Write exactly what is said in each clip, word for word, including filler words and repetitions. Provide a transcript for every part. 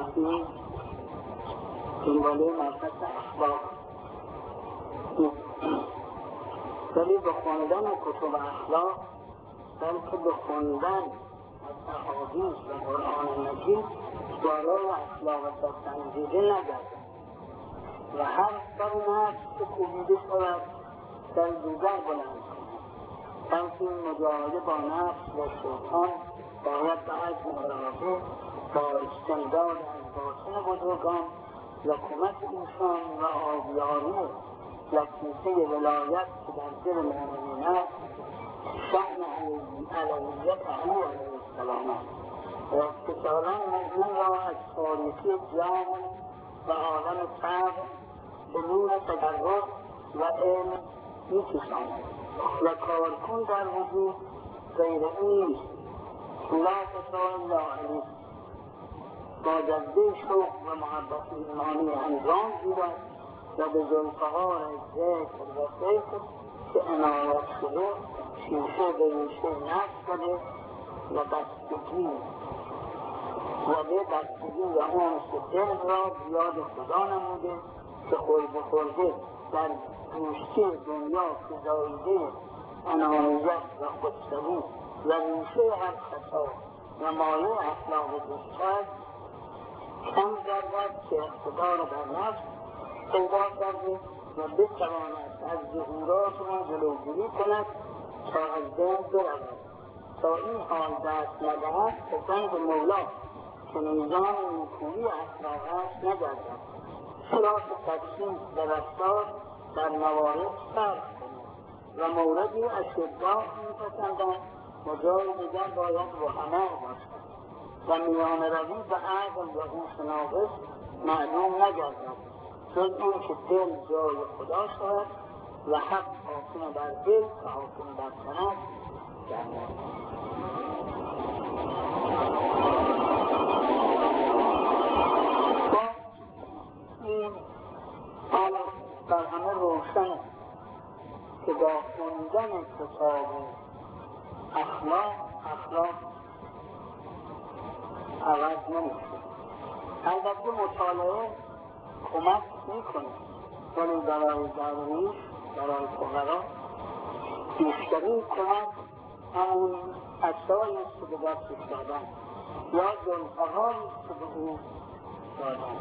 این دنباله مرکز اخلاق ولی به خوندن کتب اخلاق بلکه به خوندن از احادیث و قرآن مجید دارای اخلاق برسنجیده نگردد و هر سر نفس که کوبیده شود در دیگر بلند کند بلکه این مجاهده با نفس و شیطان باید به عزم اراده با استمداد از باطن بزرگان و کمک ایشان و آبیاری لطیفه ولایت که در دل مؤمنین است شأن علویت علی علیه السلام است و اتصالا مؤمن را از تاریکی جهل و عالم صبر به نور تجرد و علم می‌کشاند و کارکن در وجود غیر او نیست لا تساءل الا علیه با جذبه شوق و محبت ایمانی انجام گیرد و به ذوالفقار ذکر و فکر که عنایت شده شیشه به ریشه نفس شده و بستگی و به بستگی و انس دل را بیاد خدا نموده که خورده خورده در گوشتی دنیا فزایده انانیت و خودسری و ریشه هر خطا و مایه اخلاق دشتر کم گردد که اقتدار بر نفس پیدا کرده و بتواند از ظهورات را جلوگیری کند تا از دل برود تا این حال دست ندهد پسند مولا که میزان نیکویی اخلاق است نگردد چرا که تقسیم و رفتار در موارد فرق کند و موردی اشداء میپسندند و جای دیگر باید رحماء باشد و میان روی به عقل و هوش ناقص معلوم نگردد جز این که دل جای خدا شود و حق حاکم بر دل و حاکم بر تنم گردد. با این حال در همه روشن که با خوندن کتاب اخلاق اخلاق عوض نمیشه. البته مطالعه کمک میکنه ولی برای درویش برای فقرا بیشترین کمک همون اشیایی است که به دستش دادن یا ذوالفقاری که به او دادن.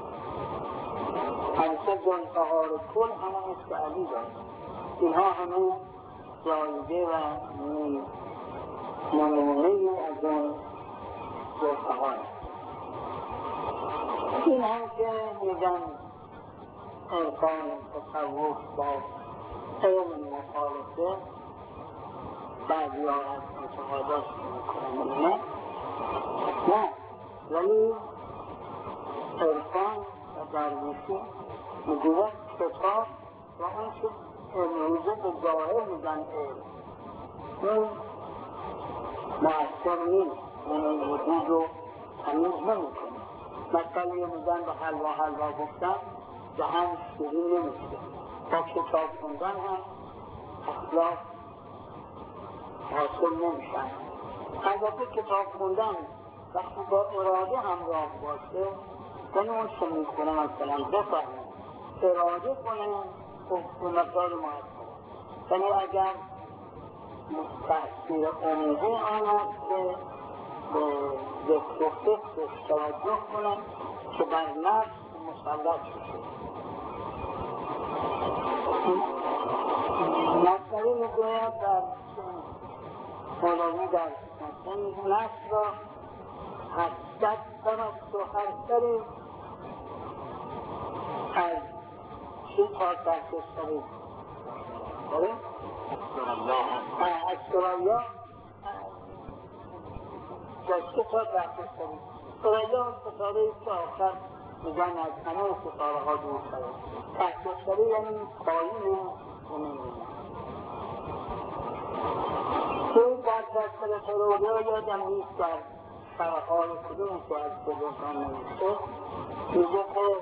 همیشه ذوالفقار کل همون است که علی داد. اینها همه جایزه و نمونه از اون ذوالفقار. این هم که میگن عرفان تصوف با علم مخالفه بعضی ها از اعتقادات میکنن نه نه ولی عرفان و درویشی میگوید کتاب و اون که امروزه به ظاهر میگن علم اون مؤثر نیست اون وجود رو تمیز نمیکنه. مثلا میگن به حلوا حلوا گفتن به هم شیرین نمیشه. با کتاب خوندن هم اخلاق حاصل نمیشن. البته کتاب خوندن وقتی با اراده همراه باشه یعنی اون چه میکنه مثلا بفهمه اراده کنه به مقدار مؤثر. یعنی اگر تأثیر عمومی آن است که به ذکر و فکرش توجه کنم که بر نفس مسلط شده. مصنوی میگوید در مولوی در مصنوی نفس را هشتصد سرست و هر سری از چی کار تحصیل سری داره؟ از سرایا داشته تا تحصیل سری سرایا ستاره که آخر میگن از همه ستاره ها دور شود. تحصیل سری یعنی پایین زمین که در دستر سرایا یادم نیست در سرحال کدوم که از بزرگان نمیشه میگه که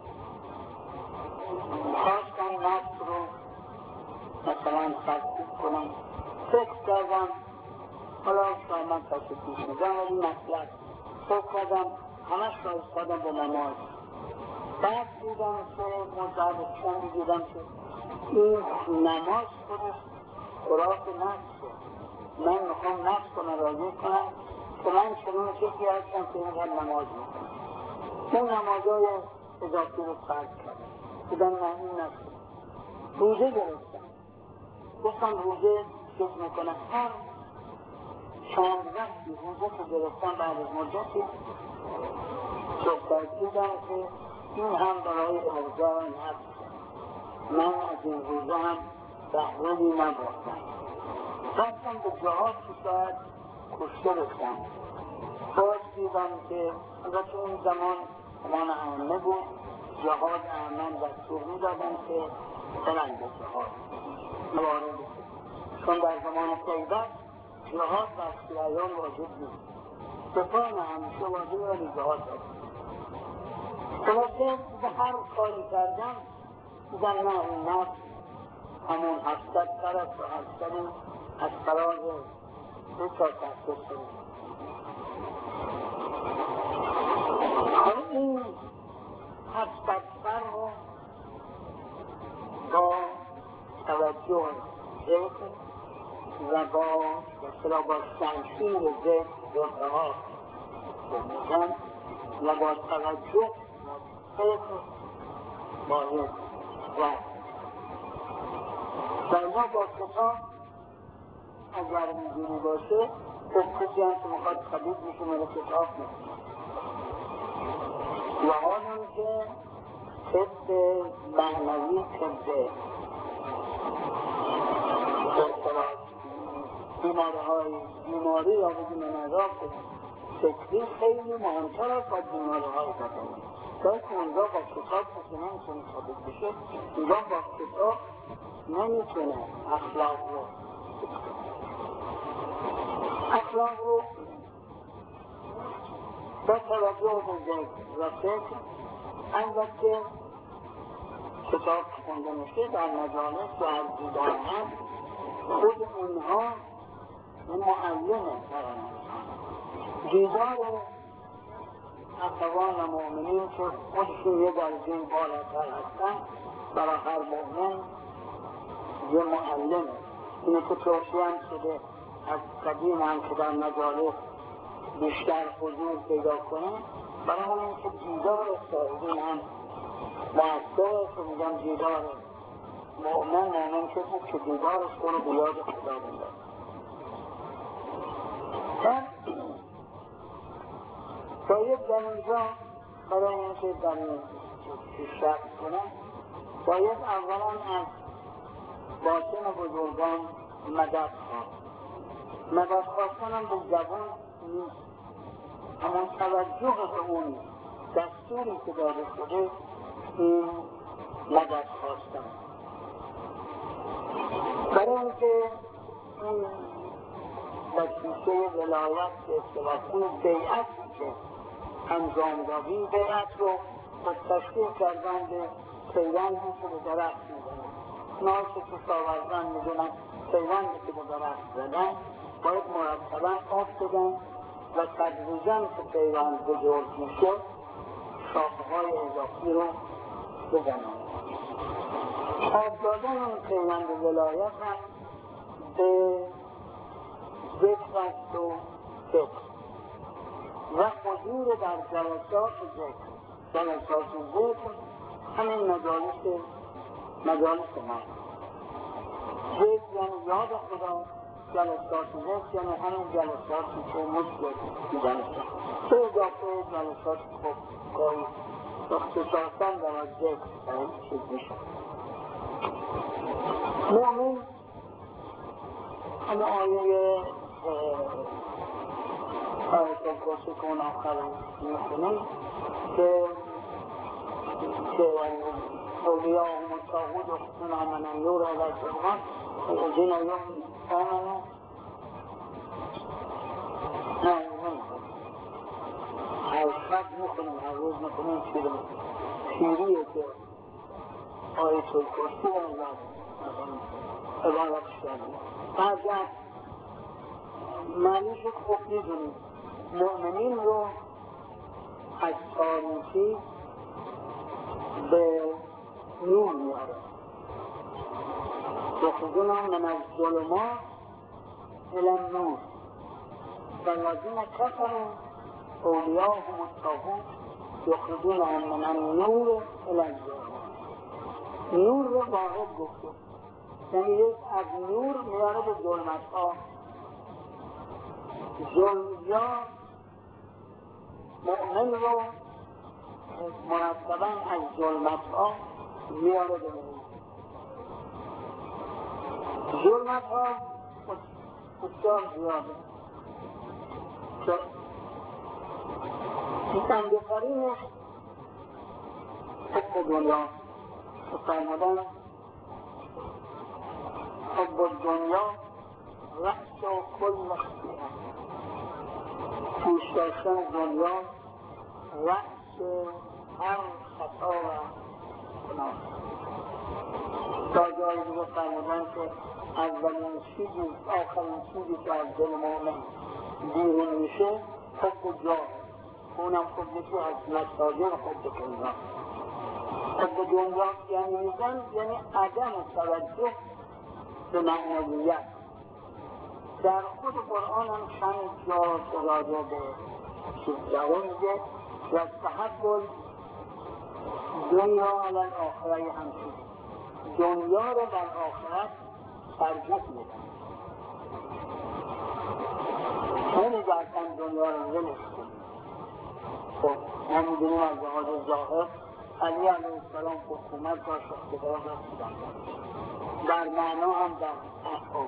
خواستم نفس رو مثلا تحصیل کنم فکر کردم حالا شاید من تحصیل پیش میدم ولی مطلب فکر کردم همش را ایستادم به نماز. بعد دیدم که مدرسان دیدم که این نماز خودش خوراک نفسه. من میخوام نفس رو راضی کنم که من چنون کسی هستم که اینقدر نماز میکنم. اون نمازهای اضافی رو فرق کردم. دیدم نه این نفسه. روزه گرفتم. گفتم روزه فکر میکنم هر چند وقتی روزه که گرفتم بعد از مدتی صحبت دیدم که این هم برای ارضای نفس. من از این روزه هم بهره‌ای نبردم. رفتم به جهاد که شاید کشته بشم. باز دیدم که البته اون زمان زمان ائمه بود، جهاد ائمه دستور می‌دادن که برن به جهاد وارد بشن. چون در زمان پیوست جهاد بر شیعیان واجب نیست. دفاع همیشه واجب ولی جهاد واجب. خلاصه به هر کاری کردم دیدم نه این نفس همون هفتاد طرف و هفتادی از فراغ دو تا تحصیل شده. این هفتاد سر رو با توجه ذکر و با مثلا با شمشیر ذکر رفعات بمیدن و با توجه ذکر باید رفت و اینا با کتاب اگر میدونی باشه خب کسی هم که مخواد خبید میشه مالا کتاب میشه و حالم که طب معنوی طب بیماری‌های بیماری یا بگیم مناظر فکری خیلی مهمتر است با بیماری‌های بدنی. باید که اونجا با کتاب کسی نمیتونه ثابت بشه، اونجا با کتاب نمیتونه اخلاق رو اخلاق رو با توجه به ذکر و فکر البته کتاب خونده میشه در مجالس و هر دیدار هم خود اونها معلمه برای انسان. دیدار اخوان و مؤمنین که خودشون یه درجه بالاتر هستن برای هر مؤمن یه معلمه. اینه که توصیه هم شده از قدیم هم که در مجالس بیشتر حضور پیدا کنه برای همین که دیدار صاحبین هم مؤثره که میگم دیدار مؤمن مؤمن که بود که دیدارش رو به یاد خدا بندازه. باید در اینجا برای اینکه در این شرط کنم باید اولا از باطن بزرگان مدد خواست. مدد خواستن هم به زبان نیست، اما توجه به اون دستوری که داده شده این مدد خواستن. برای اینکه این وظیفه ولایت به اصطلاح بیعتی که انجام دادی بیعت رو تشکیل کردن به پیوندی که به درخت میزنن. ناس که ساوردن میدونن پیوندی که به درخت زدن باید مرتبا آب بدن و تدریجاً که پیوند بزرگ میشه شاخه‌های اضافی رو بزنن. آب دادن این پیوند ولایت هم به ذکر است و فکر و حضور در جلسات ذکر. جلسات ذکر همین مجالس مجالس ما ذکر یعنی یاد خدا، جلسات ذکر یعنی همین جلساتی که مشکل جلسات به اضافه جلسات خب گاهی اختصاصاً در ذکر برای چیز میشه. مؤمن اما آیه آیت الکرسی که اون آخر میخونیم که که اولیاء و متاقود و خطون آمن النور علیه السلام الذین یوم آمنوا نه نمیخونیم حرفت میخونیم هر روز میخونیم شیریه که آیت الکرسی رو عبارتش کردیم. بعضی معنیش رو خوب میدونیم. مؤمنین رو تاریکی به نور میاره. یخرجون من الظلمات الی النور والذین کفروا اولیاءهم الطاغوت یخرجونهم من النور الی الظلمات. نور رو واحد گفته، یعنی یک از نور میاره به ظلمت ها. ظلم مؤمن رو مرتباً از ظلمت ها میاره به نور. ظلمت ها بسیار زیاده که سنگترینش حب دنیا که فرمودن حب دنیا رأس و کل خطیئه، دوست داشتن دنیا رأس هر خطا و گناه. تا جایی دیگه فرمودن که اولین چیزی آخرین چیزی که از دل مؤمن بیرون میشه حب جاه، اونم خب یکی از مصادر حب دنیا. حب دنیا یعنی میگن یعنی عدم توجه به معنویت. در خود قرآن هم چند جا راجع به چیزجوه میگه و تحب دنیا علی آخره همچین دنیا رو در آخرت ترجیح میدن. نمیگردن دنیا رو ولش کنیم. خب ما میدونیم از لحاظ ظاهر علی علیه السلام حکومت داشت، اقتدار داشت، در معنا هم در افعال.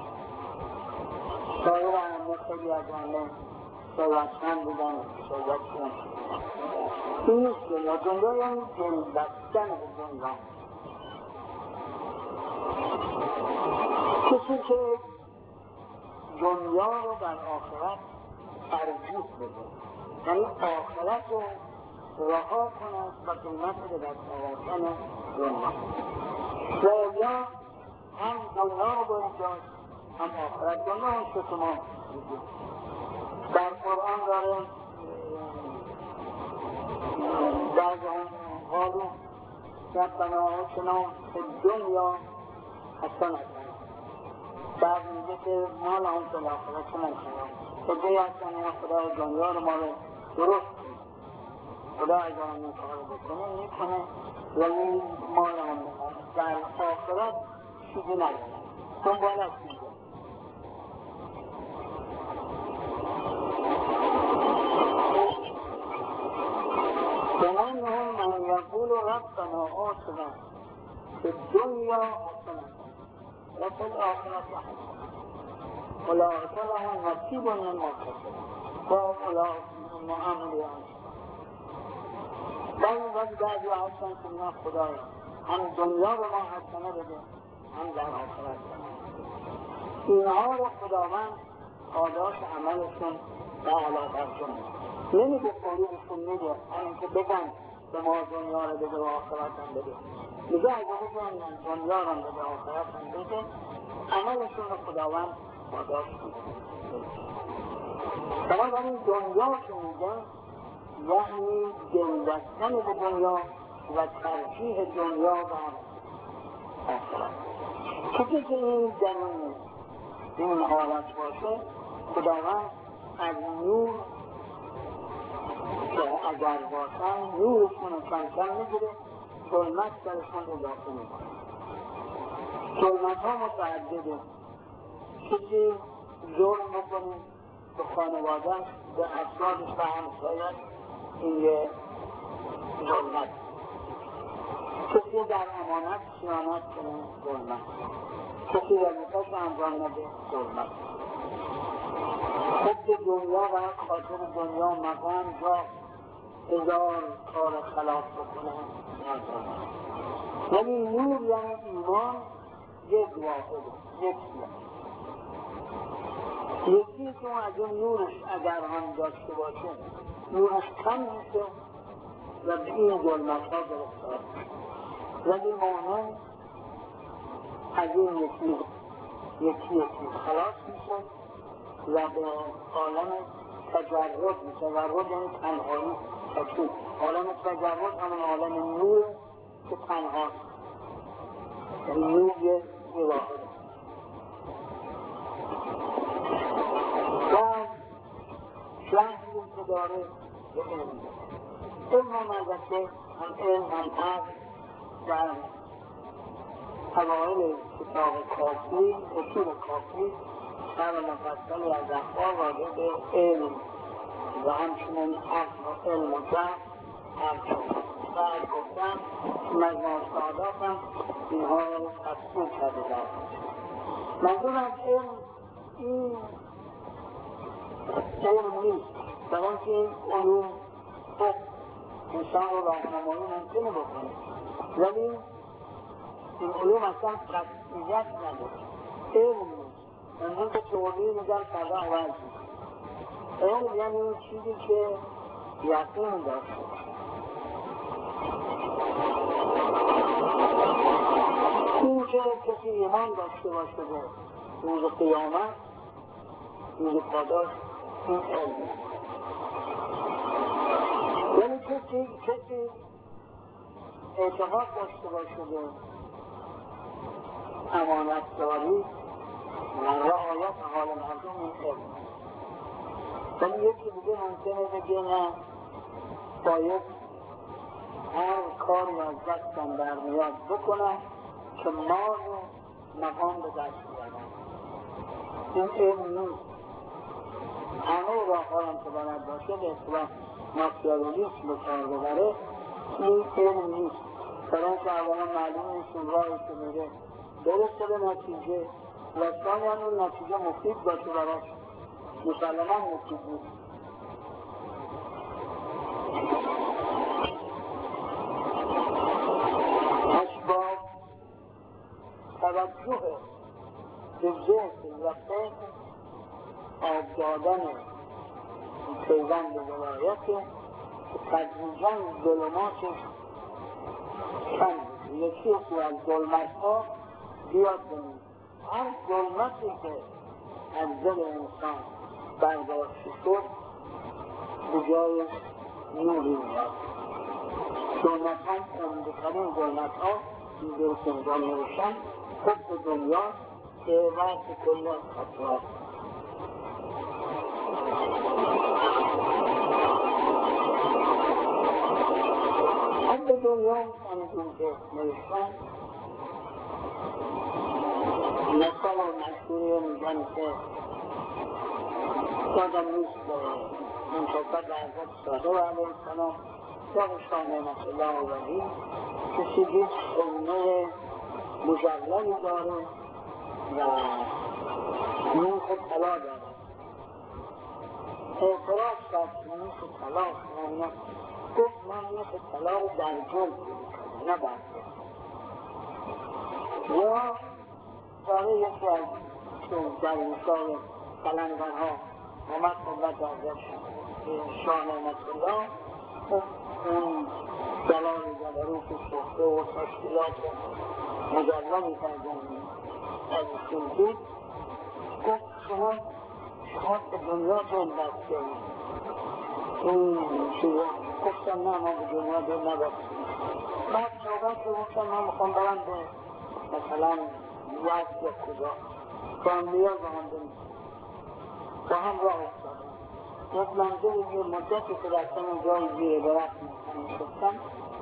سایر ائمه خیلی از ائمه ثروتمند بودن، ثروت کن. این نیست دنیا. دنیا یعنی دل بستن به دنیا. کسی که دنیا رو در آخرت ترجیح بده، یعنی آخرت رو رها کند و قیمت رو به دست آوردن دنیا. و یا هم دنیا رو باید داشت هم آخرت. دنیا هم که ما در قرآن داره بعض هم قالو ربنا آتنا فی الدنیا حسنة، بعد میگه که ما لهم فی الآخرة حسنة. خدای هستن یا خدای دنیا رو ما رو درست کنه، خدا اگر هم این کار رو بکنه میکنه، ولی ما لهم در آخرت چیزی نداره، دنبالت میگه. ومنهم من يقول ربنا آتنا في الدنيا حسنة وفي الآخرة حسنة أولئك لهم نصيب مما كسبوا وهم أولئك هم عاملون. بعضی بعضی هستن که میگن خدایا هم دنیا به ما حسنه بده هم در آخرت. اینها رو خداوند آداش عملشون و علاقهشون نمیگه قلوبشون میگه همین که بگن به ما دنیا رو بده و آخرت هم بده. میگه اگه بگن دنیا رو بده آخرت هم بده، عملشون رو خداوند آداش میده. بنابراین دنیا که میگن یعنی دل بستن به دنیا و ترجیح دنیا و آخرت. کسی که این در این حالت باشه خداوند از نور که اگر باشن نورشون رو کم کم میگیره، ظلمت درشون اضافه میکنه. ظلمت ها متعدده. کسی ظلم بکنه به خانواده‌اش، به افرادش و همسایه‌اش، این یه ظلمت. کسی در امانت خیانت کنه، ظلمت. کسی وظیفه‌اش انجام نده، ظلمت. حب دنیا و خاطر دنیا مقام جا هزار کار خلاف بکنه ظلمت. ولی نور یعنی ایمان یک واحده، یک سیاه. یکی که از اون نورش اگر هم داشته باشه نورش کم میشه و به این ظلمت ها گرفتار. ولی مؤمن از این یکی یکی یکی خلاص میشه و به عالم تجرد، تجرد یعنی تنهایی تکون. عالم تجرد همون عالم نور که تنهاست، یعنی نور یه واحد. و شهری که داره به علم علم هم البته هم علم هم عقل در اوائل کتاب کافی، اصول کافی سر مفصلی از اخبار راجع به علم و همچنین عقل و علم و جهل عقل بعد گفتم مجموع سعادات هم اینها رو تفصیل کرده دارد. منظور از علم این علم نیست، برای اینکه این علوم خب انسان رو راهنمایی ممکنه بکنه، ولی این علوم اصلا قطعیت نداره. علم نیست، امروز که تئوری میگن فردا عوض میشه. علم یعنی این چیزی که یقین داشته این که کسی ایمان داشته باشه به روز قیامت، روز پاداش، این علم. یعنی کسی کسی اعتقاد داشته باشه به امانتداری و رعایت حال مردم، این علم. ولی یکی دیگه ممکنه بگه نه، باید هر کاری از دستم در میاد بکنم که ما رو مقام به دست بیارم. این علم نیست. همه راه هایم که باید باشه به اصطلاح ماکیاولیسم به کار ببره، این علم نیست. برای اینکه اولا معلوم نیست اون راهی که میره برسه به نتیجه و شاید اون نتیجه مفید باشه براش، مسلما مفید نیست. اسباب توجه به ذهن و فکر آب دادن پیوند به ولایت که تدریجاً ظلماتش کم بشه. یکی که از ظلمت ها بیاد بینید. هر ظلمتی که از دل انسان برداشته شد به جای نوری میاد. ظلمت ها عمده‌ترین ظلمت ها این دل سنجان روشن خود دنیا که وقت کل خطوات. حتی دنیا همینطور که نوشتن مثال مشهوری میگن که یادم نیست من صحبت حضرت صادق علیه السلام یا شاه نعمت الله آوری کسی هیچ علمه مجللی داره و نوخ طلا داره. اعتراض کرد نوخ طلا شما گفت من نوخ طلا رو در جل نه برده. یا برای یکی از در مثال قلندرها آمد خدمت حضرت شاه نعمت الله اون جلال جبروت سخته و تشکیلات مجللی کردن از سلطید گفت شما شما به دنیا دل بسته این چیزا. گفتم نه ما به دنیا دل نبسته. بعد صحبت رو گفتم من میخوام برم به مثلا یاد یا کجا فامیلیا با هم بریم با هم راه افتادم. یک منزل یه مدتی که رفتم اونجا زیر درخت میشستم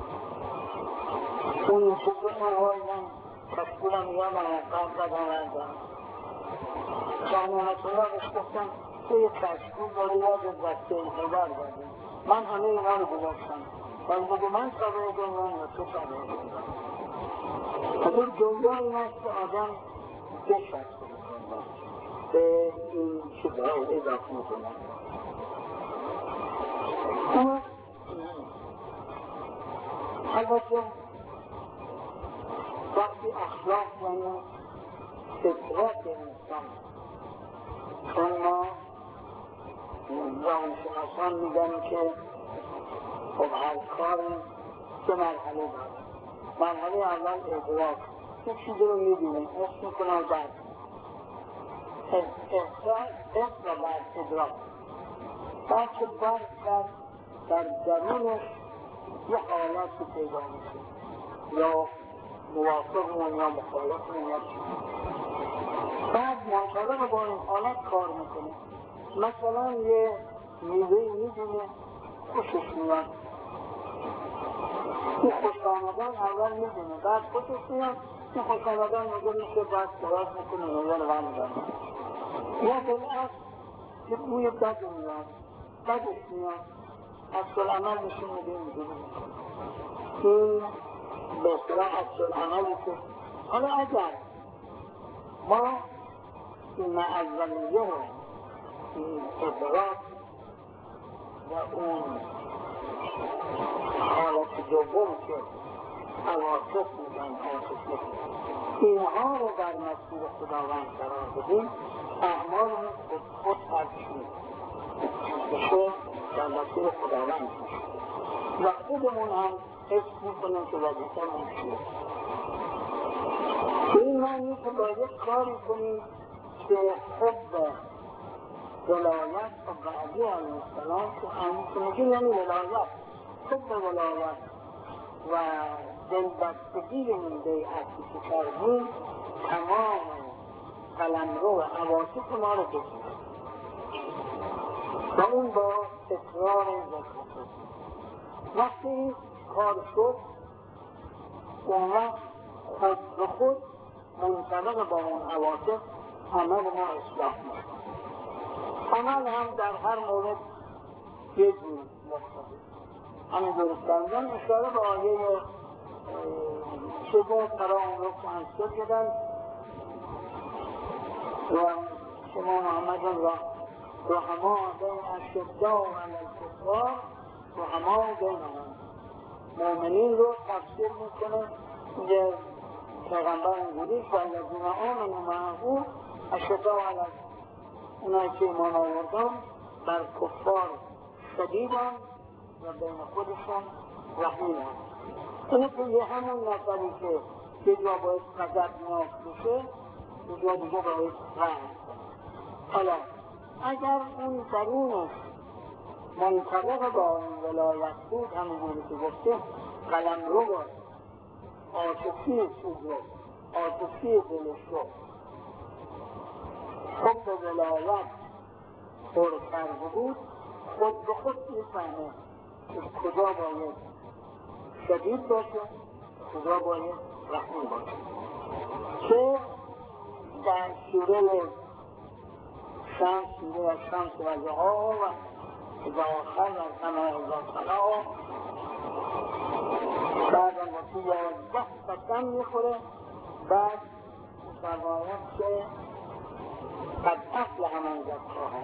اون چیزو نهایی من تشکیلم یادم قبل زدم رفتم شاه نعمت الله بهش گفتم تو یه تشکیل داری یاد دسته ایدار دادیم من همه اینا رو گذاشتم ولی بگو من سابقه دنیا یا تو سابقه دنیا. اگر دنیا این است که آدم بشست به این چیزها اضافه میکنم. اما البته وقتی اخلاق یعنی فطرت انسان چون ما روانشناسان میگن که خب هر کار سه مرحله داره. مرحله اول ادراک، این چیزی رو میبینه حس میکنه و درک احساس و بعد ادراک. بلکه باید در در درونش یه حالتی پیدا میشه، یا موافق اون یا مخالف اون یا چی. بعد منطبق با این حالت کار میکنه. مثلا یه میوهی میدونه خوشش میاد، این خوش آمدن اول میدونه، بعد خوشش میاد، این خوش آمدن میگه میشه بعد سراز میکنه میوه رو برمیدن. یا بالعکس که بوی بد میاد، بدش میاد، اصل عمل نشون میده اینجوری میکنه. این به اصطلاح اصل عملی که حالا اگر ما این معولیه رو، این ادراک و اون حالت دوم که حواسط میگن عاطفه، اینها رو در مسیر خداوند قرار بدیم، اعمال رو خود خود ترکیم بشه در مسیر خداوند میشه و خودمون هم حس میکنیم که وظیفه‌مون چیه. به این معنی که باید کاری کنیم که حب ولایت و بعدی علیه السلام که همیشه یعنی ولایت، حب ولایت و دلبستگی به این بیعتی که کردیم تمام قلمرو و عواطف ما رو بگیره و اون با تکرار ذکر شد. وقتی کار شد اون وقت خود به خود منطبق با اون عواطف عمل ما اصلاح میشه. عمل هم در هر مورد یه جور مختلف. همین درستاندن اشاره به آیه چگاه ترام رو که انصر شدن و شما محمد را رحما بین اشداء و الکفار رحما بینهم، مؤمنین رو تفسیر میکنه که پیغمبر اینجوری که الذین آمنوا معه اشداء علی اونایی که ایمان آوردن بر کفار شدیدن و بین خودشون رحیمن. اینه که یه همون نفری که یه جا باید غضبناک بشه یه جا دیگه باید رحم کنه. حالا اگر اون درونش منطبق با اون ولایت بود، همونجوری که گفته قلمرو رو عاطفی چیز رو عاطفی دلش رو حب ولایت پر کرده بود، خود به خود میفهمه که کجا باید شدید باشه، کجا باید رحیم باشه. که در سوره شمس، سوره شمس و ضحاها و اذا آخر و سماء اذا طلعها بعد وقتی یازده قسم میخوره، بعد فرماید که قد افلح من زکاها.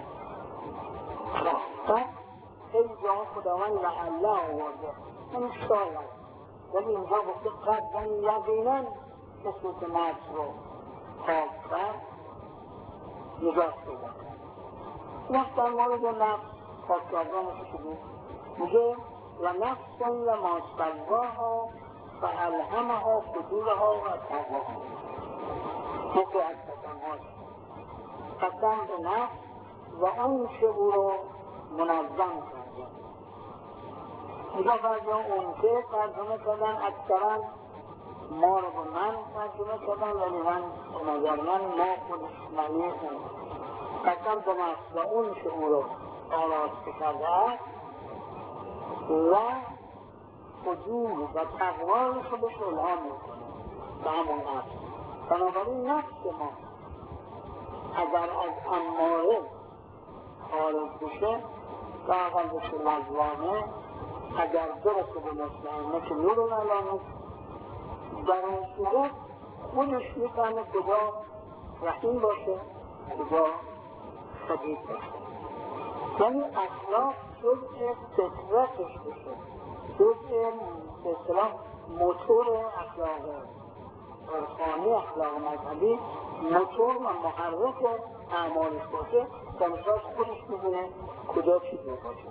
بعد خیلی جاها خداوند لعله آورده، این شاید، ولی اینجا گفته قد یعنی یقینا کسی که نفس رو پاک کرد نجات پیدا کرد. وقت در مورد نفس پاک کردنش شده میگه و نفس لما سواها فالهمها فجورها و تقواها. یکی از قسمهاش قسم به نفس و اون که او رو منظم کرده. اینجا بعضی اون که ترجمه کردن اکثرا ما رو به من ترجمه کردن، ولی من به نظر من ما خودش معنی اون قسم به نفس و اون که او رو آراسته کرده است و فجور و تقوای خودش الهام میکنه به همون نفس. بنابراین نفس ما اگر از اماره خارج بشه و اگر بشه مظلامه، اگر برسه به مسلمه که نور العالمه در اون صورت خودش میفهمه کجا رحیم باشه کجا شدید باشه. یعنی اخلاق جزء فطرتش بشه، جزء به اصطلاح موتور اخلاق عرفانی، اخلاق مذهبی موتور و محرک اعمالش باشه و مثلا خودش میدونه کجا چی باشه.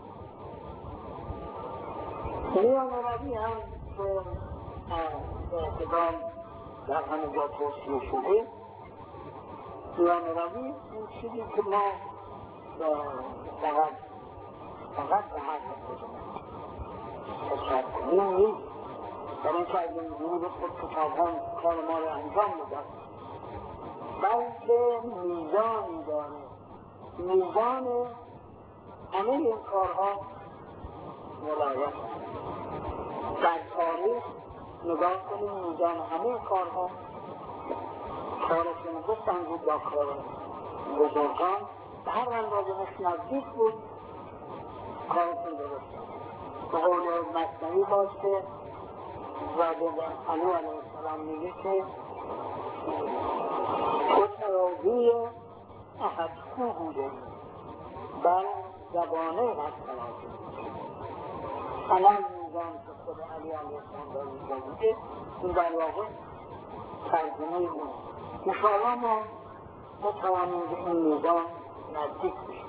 میان روی هم که به اعتقام در همه جا توصیه شده، میان روی این چیزی که ما فقط فقط به حرف خودم این نیست. در این که از اینجوری به خود کتاب ها کار ما رو انجام میدن، بلکه میزانی داره. میزان همه این کارها ملایق در تاریخ نگاه کنیم، میزان همه کارها کارشون گفتن بود با کار بزرگان به هر اندازه‌اش نزدیک بود کارشون درست. به قول مثنوی باز که زاده علی علیه السلام میگه که خودترازی احد خو بوده بر زبانه هست ترازی. الان میزان که خود علی علیه السلام داره میگه این در واقع ترجمه بود. انشاءالله ما بتوانیم به این میزان نزدیک بشیم.